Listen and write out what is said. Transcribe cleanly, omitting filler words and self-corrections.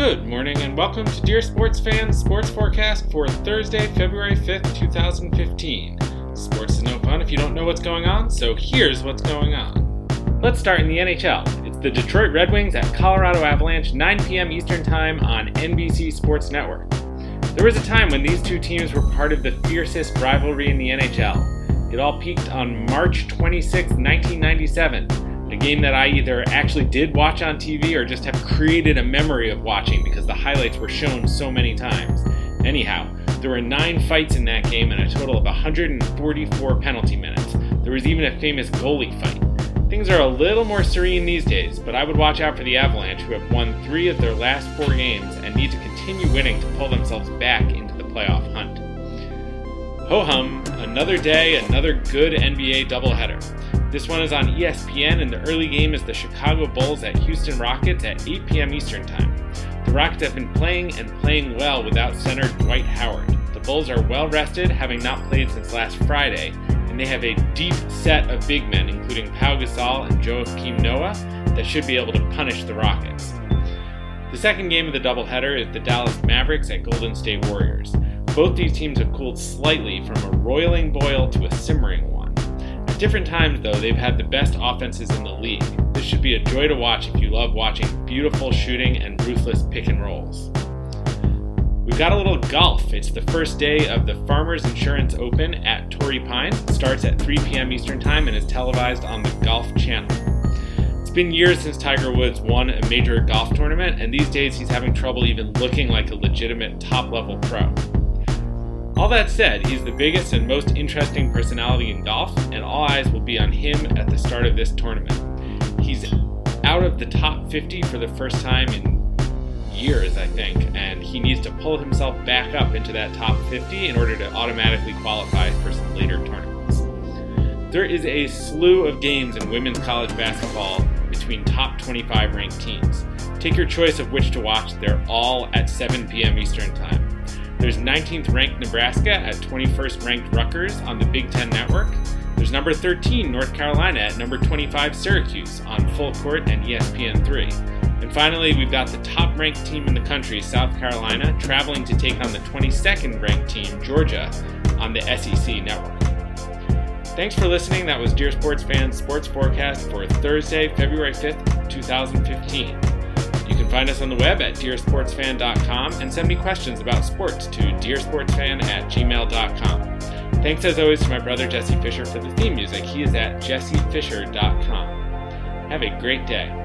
Good morning and welcome to Dear Sports Fans Sports Forecast for Thursday, February 5th, 2015. Sports is no fun if you don't know what's going on, so here's what's going on. Let's start in the NHL. It's the Detroit Red Wings at Colorado Avalanche, 9 p.m. Eastern Time on NBC Sports Network. There was a time when these two teams were part of the fiercest rivalry in the NHL. It all peaked on March 26, 1997. A game that I either actually did watch on TV or just have created a memory of watching because the highlights were shown so many times. Anyhow, there were 9 fights in that game and a total of 144 penalty minutes. There was even a famous goalie fight. Things are a little more serene these days, but I would watch out for the Avalanche, who have won 3 of their last 4 games and need to continue winning to pull themselves back into the playoff hunt. Ho-hum, another day, another good NBA doubleheader. This one is on ESPN, and the early game is the Chicago Bulls at Houston Rockets at 8 p.m. Eastern Time. The Rockets have been playing and playing well without center Dwight Howard. The Bulls are well rested, having not played since last Friday, and they have a deep set of big men, including Pau Gasol and Joakim Noah, that should be able to punish the Rockets. The second game of the doubleheader is the Dallas Mavericks at Golden State Warriors. Both these teams have cooled slightly from a roiling boil to a simmering one. At different times, though, they've had the best offenses in the league. This should be a joy to watch if you love watching beautiful shooting and ruthless pick and rolls. We've got a little golf. It's the first day of the Farmers Insurance Open at Torrey Pines. It starts at 3 p.m. Eastern Time and is televised on the Golf Channel. It's been years since Tiger Woods won a major golf tournament, and these days he's having trouble even looking like a legitimate top-level pro. All that said, he's the biggest and most interesting personality in golf, and all eyes will be on him at the start of this tournament. He's out of the top 50 for the first time in years, I think, and he needs to pull himself back up into that top 50 in order to automatically qualify for some later tournaments. There is a slew of games in women's college basketball between top 25 ranked teams. Take your choice of which to watch. They're all at 7 p.m. Eastern Time. There's 19th ranked Nebraska at 21st ranked Rutgers on the Big Ten Network. There's number 13 North Carolina at number 25 Syracuse on Full Court and ESPN3. And finally, we've got the top ranked team in the country, South Carolina, traveling to take on the 22nd ranked team, Georgia, on the SEC Network. Thanks for listening. That was Dear Sports Fans Sports Forecast for Thursday, February 5th, 2015. You can find us on the web at dearsportsfan.com and send me questions about sports to dearsportsfan@gmail.com. Thanks as always to my brother Jesse Fisher for the theme music. He is at jessefisher.com. Have a great day.